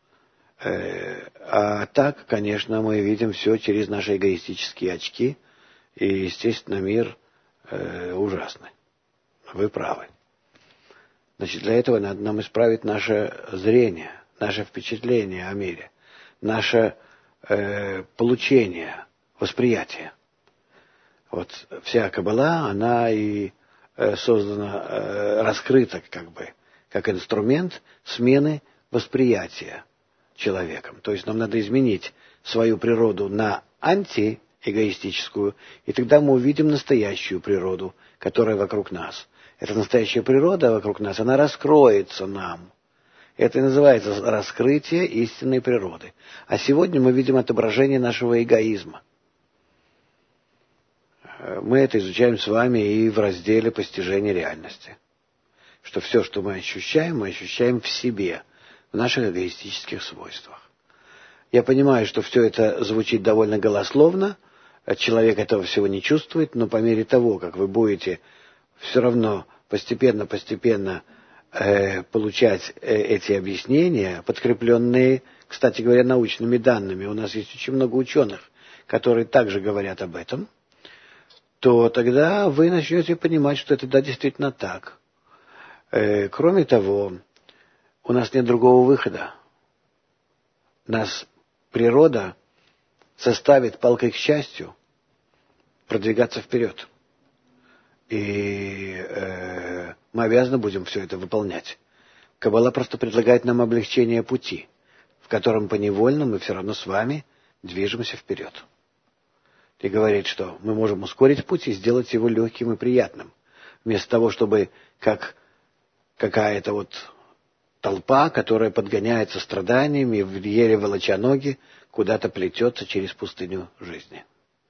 А так, конечно, мы видим все через наши эгоистические очки, и, естественно, мир ужасный. Вы правы. Значит, для этого надо нам исправить наше зрение, наше впечатление о мире, наше получения, восприятия. Вот вся Каббала, она и создана, раскрыта как инструмент смены восприятия человеком. То есть нам надо изменить свою природу на антиэгоистическую, и тогда мы увидим настоящую природу, которая вокруг нас. Эта настоящая природа вокруг нас, она раскроется нам. Это и называется раскрытие истинной природы. А сегодня мы видим отображение нашего эгоизма. Мы это изучаем с вами и в разделе постижения реальности. Что все, что мы ощущаем в себе, в наших эгоистических свойствах. Я понимаю, что все это звучит довольно голословно, человек этого всего не чувствует, но по мере того, как вы будете все равно постепенно получать эти объяснения, подкрепленные, кстати говоря, научными данными, у нас есть очень много ученых, которые также говорят об этом, то тогда вы начнете понимать, что это да, действительно так. Кроме того, у нас нет другого выхода. Нас природа заставит палкой к счастью продвигаться вперед. И мы обязаны будем все это выполнять. Каббала просто предлагает нам облегчение пути, в котором поневольно мы все равно с вами движемся вперед. И говорит, что мы можем ускорить путь и сделать его легким и приятным, вместо того, чтобы как какая-то вот толпа, которая подгоняется страданиями, еле волоча ноги, куда-то плетется через пустыню жизни.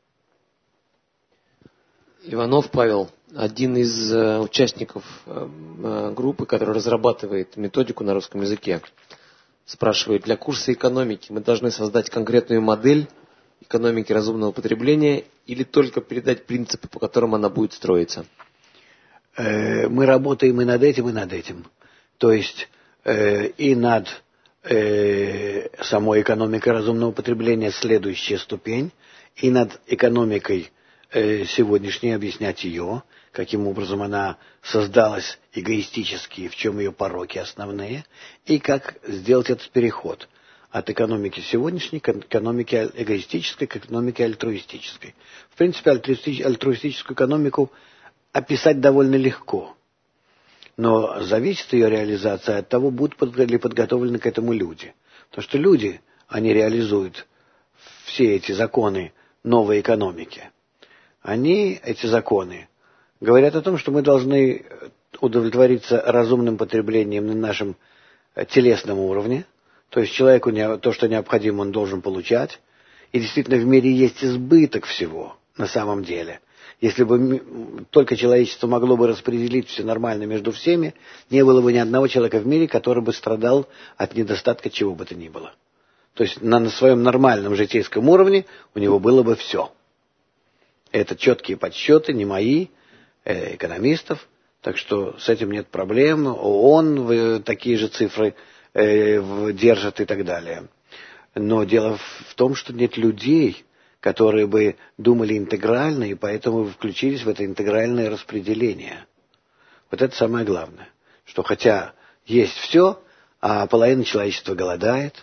Иванов Павел, один из участников группы, которая разрабатывает методику на русском языке, спрашивает, для курса экономики мы должны создать конкретную модель экономики разумного потребления или только передать принципы, по которым она будет строиться? Мы работаем и над этим, и над этим. То есть и над самой экономикой разумного потребления следующая ступень, и над экономикой сегодняшней объяснять ее, каким образом она создалась эгоистически, в чем ее пороки основные, и как сделать этот переход от экономики сегодняшней к экономике эгоистической, к экономике альтруистической. В принципе, альтруистическую экономику описать довольно легко, но зависит ее реализация от того, будут ли подготовлены к этому люди. Потому что люди, они реализуют все эти законы новой экономики. Они, эти законы, говорят о том, что мы должны удовлетвориться разумным потреблением на нашем телесном уровне, то есть человеку то, что необходимо, он должен получать. И действительно в мире есть избыток всего на самом деле. Если бы только человечество могло бы распределить все нормально между всеми, не было бы ни одного человека в мире, который бы страдал от недостатка чего бы то ни было. То есть на своем нормальном житейском уровне у него было бы все. Это четкие подсчеты, не мои, экономистов, так что с этим нет проблем. ООН такие же цифры держит и так далее. Но дело в том, что нет людей, которые бы думали интегрально, и поэтому включились в это интегральное распределение. Вот это самое главное. Что хотя есть все, а половина человечества голодает,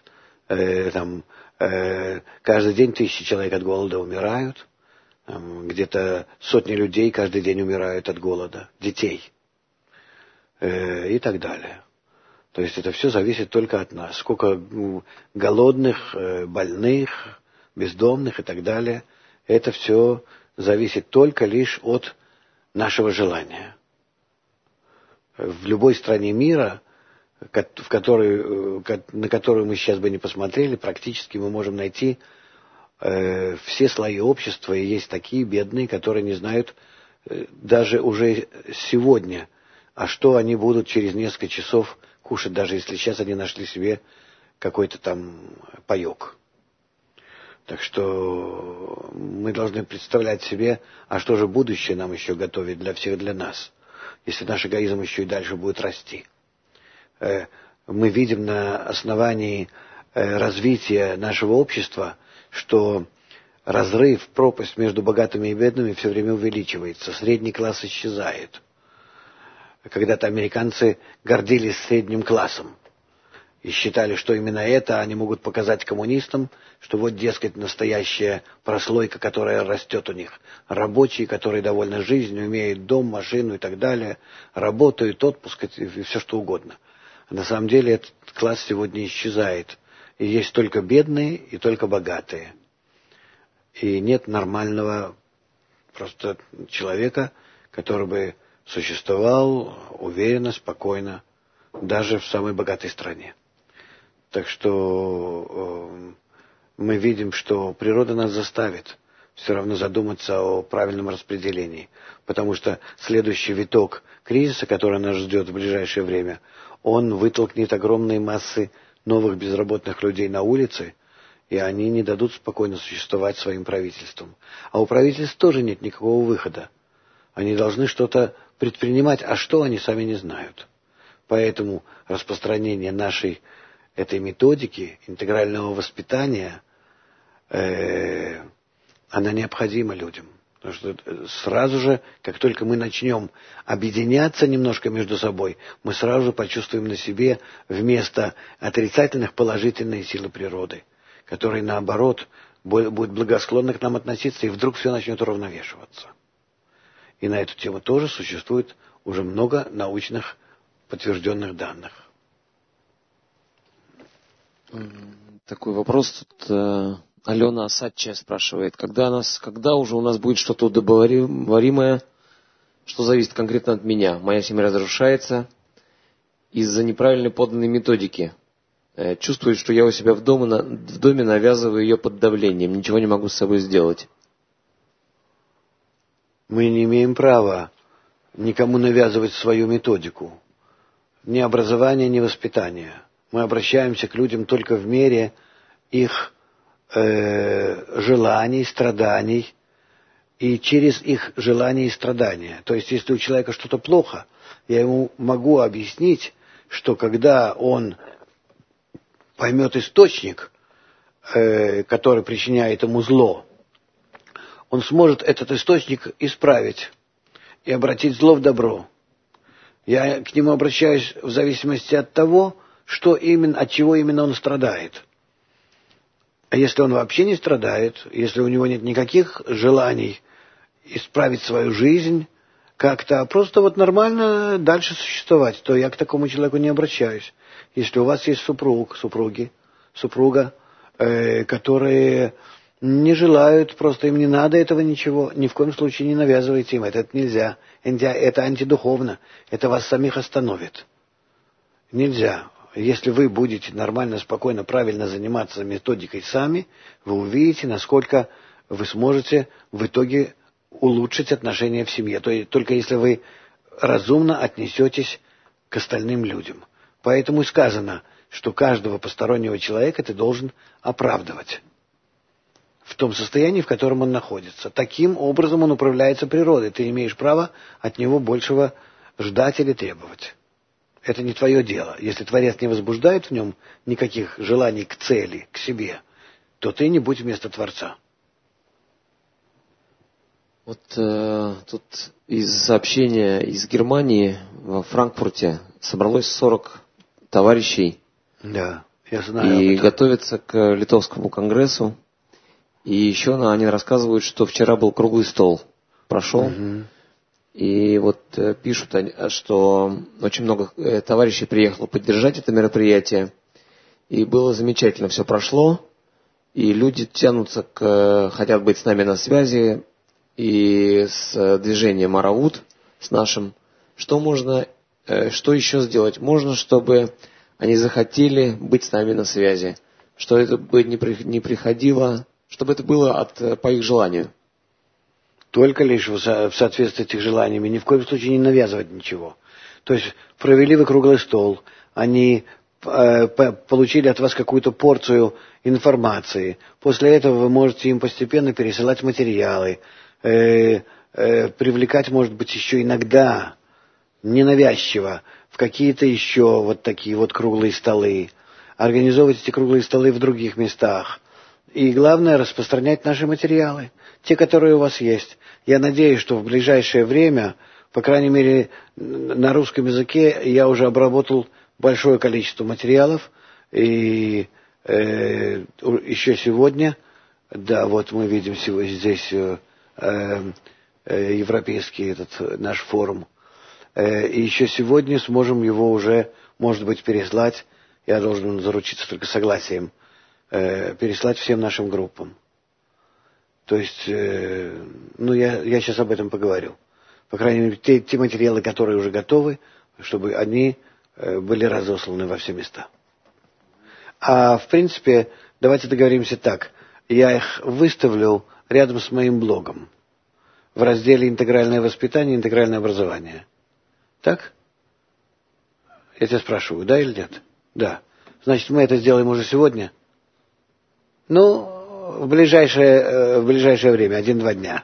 каждый день 1000 человек от голода умирают, где-то сотни людей каждый день умирают от голода, детей и так далее. То есть это все зависит только от нас. Сколько голодных, больных, бездомных и так далее. Это все зависит только лишь от нашего желания. В любой стране мира, на которую мы сейчас бы не посмотрели, практически мы можем найти все слои общества. И есть такие бедные, которые не знают даже уже сегодня, а что они будут через несколько часов кушать, даже если сейчас они нашли себе какой-то там паек. Так что мы должны представлять себе, а что же будущее нам еще готовит для всех, для нас, если наш эгоизм еще и дальше будет расти. Мы видим на основании развития нашего общества, что разрыв, пропасть между богатыми и бедными все время увеличивается, средний класс исчезает. Когда-то американцы гордились средним классом. и считали, что именно это они могут показать коммунистам, что вот, дескать, настоящая прослойка, которая растет у них. Рабочие, которые довольны жизнью, имеют дом, машину и так далее, работают, отпуск и все что угодно. А на самом деле этот класс сегодня исчезает. И есть только бедные и только богатые. И нет нормального просто человека, который бы существовал уверенно, спокойно, даже в самой богатой стране. Так что мы видим, что природа нас заставит все равно задуматься о правильном распределении. Потому что следующий виток кризиса, который нас ждет в ближайшее время, он вытолкнет огромные массы новых безработных людей на улицы, и они не дадут спокойно существовать своим правительством. А у правительств тоже нет никакого выхода. Они должны что-то предпринимать, а что они сами не знают. Поэтому распространение нашей этой методики интегрального воспитания, она необходима людям. Потому что сразу же, как только мы начнем объединяться немножко между собой, мы сразу же почувствуем на себе вместо отрицательных положительные силы природы, которые, наоборот, будут благосклонно к нам относиться, и вдруг все начнет уравновешиваться. И на эту тему тоже существует уже много научных подтвержденных данных. Такой вопрос тут Алена Асадчая спрашивает. Когда уже у нас будет что-то удобоваримое, что зависит конкретно от меня? Моя семья разрушается из-за неправильно поданной методики. Чувствую, что я у себя в доме навязываю ее под давлением. Ничего не могу с собой сделать. Мы не имеем права никому навязывать свою методику. Ни образования, ни воспитания. Мы обращаемся к людям только в мере их желаний, страданий и через их желания и страдания. То есть, если у человека что-то плохо, я ему могу объяснить, что когда он поймет источник, который причиняет ему зло, он сможет этот источник исправить и обратить зло в добро. Я к нему обращаюсь в зависимости от того, от чего именно он страдает. А если он вообще не страдает, если у него нет никаких желаний исправить свою жизнь как-то, а просто вот нормально дальше существовать, то я к такому человеку не обращаюсь. Если у вас есть супруга, которые не желают, просто им не надо этого ничего, ни в коем случае не навязывайте им, это нельзя, это антидуховно, это вас самих остановит. Нельзя. Если вы будете нормально, спокойно, правильно заниматься методикой сами, вы увидите, насколько вы сможете в итоге улучшить отношения в семье. Только если вы разумно отнесетесь к остальным людям. Поэтому и сказано, что каждого постороннего человека ты должен оправдывать в том состоянии, в котором он находится. Таким образом он управляется природой. Ты имеешь право от него большего ждать или требовать. Это не твое дело. Если Творец не возбуждает в нем никаких желаний к цели, к себе, то ты не будь вместо Творца. Вот тут из сообщения из Германии во Франкфурте собралось 40 товарищей. Да, я знаю. И готовятся к Литовскому конгрессу. И еще они рассказывают, что вчера был круглый стол. Прошел. Угу. И вот пишут, что очень много товарищей приехало поддержать это мероприятие. И было замечательно, все прошло. И люди тянутся, хотят быть с нами на связи. И с движением Аравут, с нашим. Что еще сделать? Можно, чтобы они захотели быть с нами на связи. Что это бы не приходило, чтобы это было по их желанию. Только лишь в соответствии с их желаниями, ни в коем случае не навязывать ничего. То есть провели вы круглый стол, они получили от вас какую-то порцию информации. После этого вы можете им постепенно пересылать материалы, привлекать, может быть, еще иногда, ненавязчиво, в какие-то еще вот такие вот круглые столы, организовывать эти круглые столы в других местах. И главное, распространять наши материалы, те, которые у вас есть. Я надеюсь, что в ближайшее время, по крайней мере, на русском языке я уже обработал большое количество материалов, И еще сегодня, да, вот мы видим сегодня здесь европейский этот наш форум, и еще сегодня сможем его уже, может быть, переслать, я должен заручиться только согласием, переслать всем нашим группам. То есть, я сейчас об этом поговорю. По крайней мере, те материалы, которые уже готовы, чтобы они были разосланы во все места. А в принципе, давайте договоримся так. Я их выставлю рядом с моим блогом в разделе «Интегральное воспитание, интегральное образование». Так? Я тебя спрашиваю, да или нет? Да. Значит, мы это сделаем уже сегодня? В ближайшее время, 1-2 дня.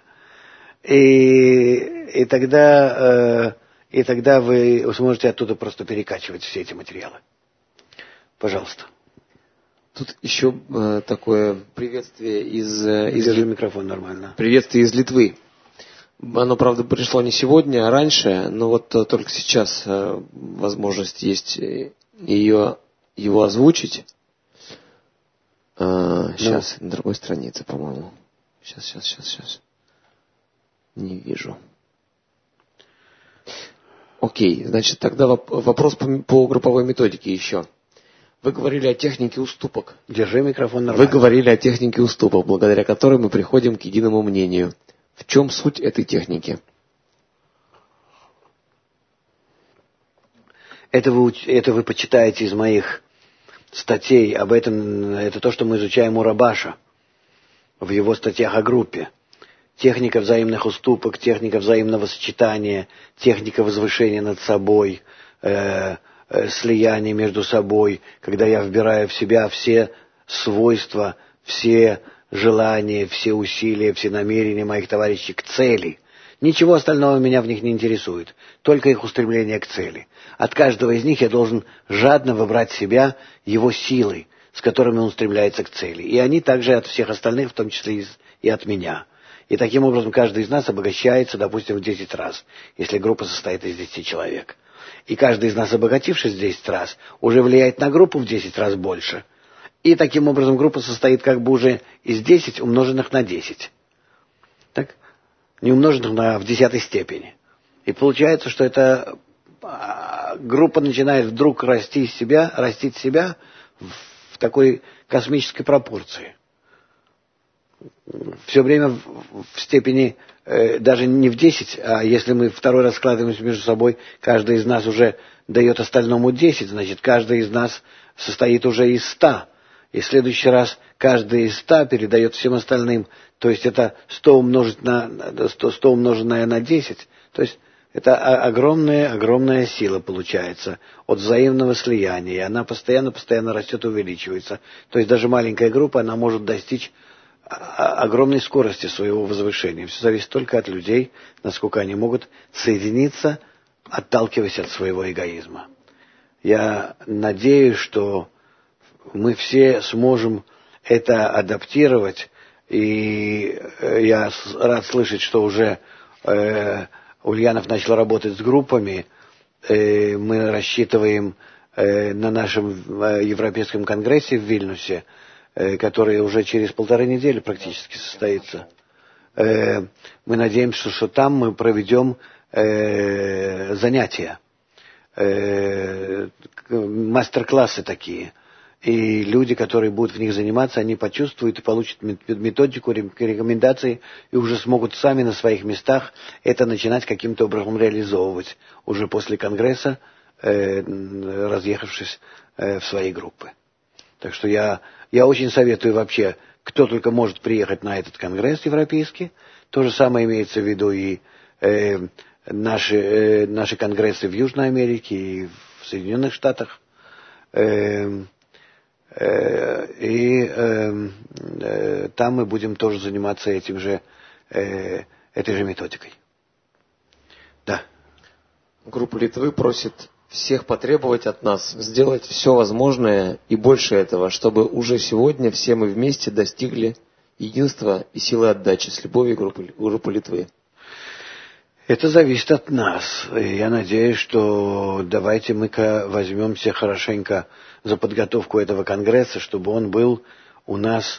И тогда вы сможете оттуда просто перекачивать все эти материалы. Пожалуйста. Тут еще такое приветствие Держи микрофон нормально. Приветствие из Литвы. Оно, правда, пришло не сегодня, а раньше, но вот только сейчас возможность есть его озвучить. Сейчас, на другой странице, по-моему. Сейчас. Не вижу. Окей, значит, тогда вопрос по групповой методике еще. Вы говорили о технике уступок. Держи микрофон нормально. Вы говорили о технике уступок, благодаря которой мы приходим к единому мнению. В чем суть этой техники? Это вы почитаете из моих статей об этом. Это то, что мы изучаем у Рабаша в его статьях о группе. Техника взаимных уступок, техника взаимного сочетания, техника возвышения над собой, слияние между собой, когда я вбираю в себя все свойства, все желания, все усилия, все намерения моих товарищей к цели. Ничего остального меня в них не интересует, только их устремление к цели. От каждого из них я должен жадно выбрать в себя его силы, с которыми он устремляется к цели. И они также от всех остальных, в том числе и от меня. И таким образом каждый из нас обогащается, допустим, в 10 раз, если группа состоит из 10 человек. И каждый из нас, обогатившись в 10 раз, уже влияет на группу в 10 раз больше. И таким образом группа состоит как бы уже из 10 умноженных на 10. Так? Не умноженных в 10 степени. И получается, что эта группа начинает вдруг растить себя в такой космической пропорции. Все время в степени, даже не в 10, а если мы второй раз складываемся между собой, каждый из нас уже дает остальному 10, значит, каждый из нас состоит уже из 100. И в следующий раз каждый из 100 передает всем остальным. То есть это 100 умноженное на 10. То есть это огромная сила получается от взаимного слияния. И она постоянно растет и увеличивается. То есть даже маленькая группа, она может достичь огромной скорости своего возвышения. Все зависит только от людей, насколько они могут соединиться, отталкиваясь от своего эгоизма. Я надеюсь, что мы все сможем это адаптировать, и я рад слышать, что уже Ульянов начал работать с группами. Мы рассчитываем на нашем Европейском конгрессе в Вильнюсе, который уже через 1,5 недели практически состоится. Мы надеемся, что там мы проведем занятия, мастер-классы такие. И люди, которые будут в них заниматься, они почувствуют и получат методику, рекомендации, и уже смогут сами на своих местах это начинать каким-то образом реализовывать уже после конгресса, разъехавшись в свои группы. Так что я очень советую вообще, кто только может приехать на этот конгресс европейский. То же самое имеется в виду и наши конгрессы в Южной Америке и в Соединенных Штатах. И там мы будем тоже заниматься этой же методикой. Да. Группа Литвы просит всех потребовать от нас сделать все возможное и больше этого, чтобы уже сегодня все мы вместе достигли единства и силы отдачи. С любовью, группа Литвы. Это зависит от нас. И я надеюсь, что давайте мы-ка возьмемся хорошенько за подготовку этого конгресса, чтобы он был у нас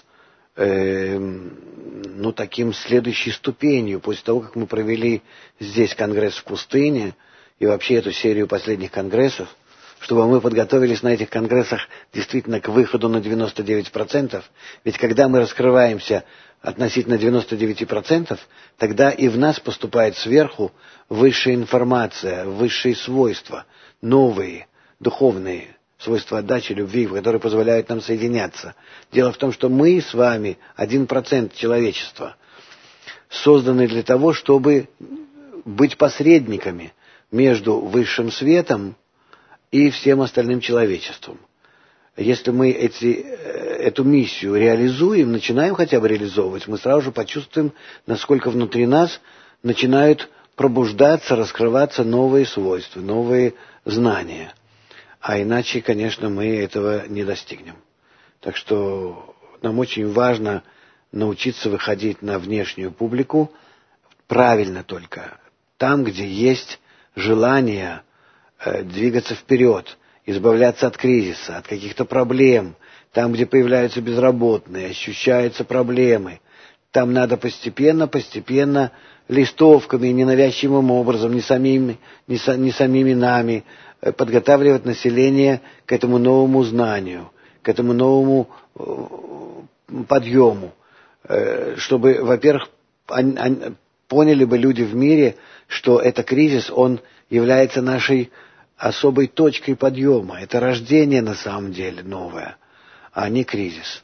таким следующей ступенью. После того, как мы провели здесь конгресс в пустыне и вообще эту серию последних конгрессов, чтобы мы подготовились на этих конгрессах действительно к выходу на 99%. Ведь когда мы раскрываемся относительно 99%, тогда и в нас поступает сверху высшая информация, высшие свойства, новые, духовные свойства отдачи, любви, которые позволяют нам соединяться. Дело в том, что мы с вами 1% человечества, созданы для того, чтобы быть посредниками между высшим светом и всем остальным человечеством. Если мы эту миссию реализуем, начинаем хотя бы реализовывать, мы сразу же почувствуем, насколько внутри нас начинают пробуждаться, раскрываться новые свойства, новые знания. А иначе, конечно, мы этого не достигнем. Так что нам очень важно научиться выходить на внешнюю публику правильно только. Там, где есть желание двигаться вперед, избавляться от кризиса, от каких-то проблем. Там, где появляются безработные, ощущаются проблемы. Там надо постепенно, листовками, ненавязчивым образом, не самими нами, подготавливать население к этому новому знанию, к этому новому подъему, чтобы, во-первых, поняли бы люди в мире, что этот кризис, он является нашей особой точкой подъема. Это рождение на самом деле новое, а не кризис.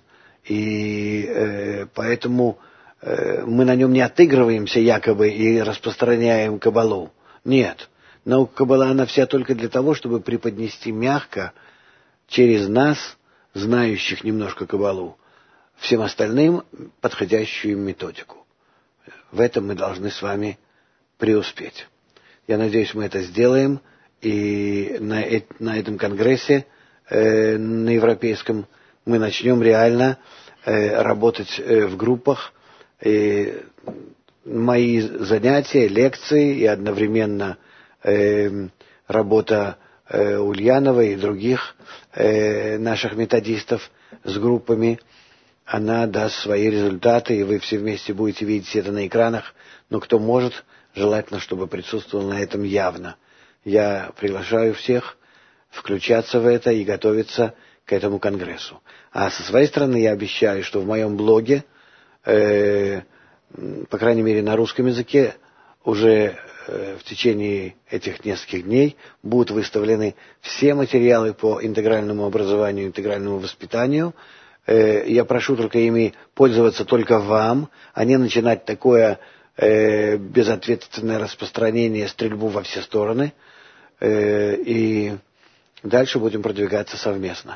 И поэтому мы на нем не отыгрываемся якобы и распространяем кабалу. Нет. Наука кабала, она вся только для того, чтобы преподнести мягко через нас, знающих немножко кабалу, всем остальным подходящую методику. В этом мы должны с вами преуспеть. Я надеюсь, мы это сделаем, и на этом конгрессе, на европейском, мы начнем реально работать в группах. Мои занятия, лекции и одновременно работа Ульянова и других наших методистов с группами, она даст свои результаты, и вы все вместе будете видеть это на экранах. Но кто может, желательно, чтобы присутствовал на этом явно. Я приглашаю всех включаться в это и готовиться к этому конгрессу. А со своей стороны я обещаю, что в моем блоге, по крайней мере на русском языке, уже в течение этих нескольких дней будут выставлены все материалы по интегральному образованию, интегральному воспитанию. Я прошу только ими пользоваться только вам, а не начинать такое безответственное распространение, стрельбу во все стороны. И дальше будем продвигаться совместно.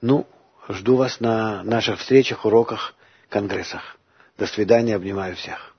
Жду вас на наших встречах, уроках, конгрессах. До свидания, обнимаю всех.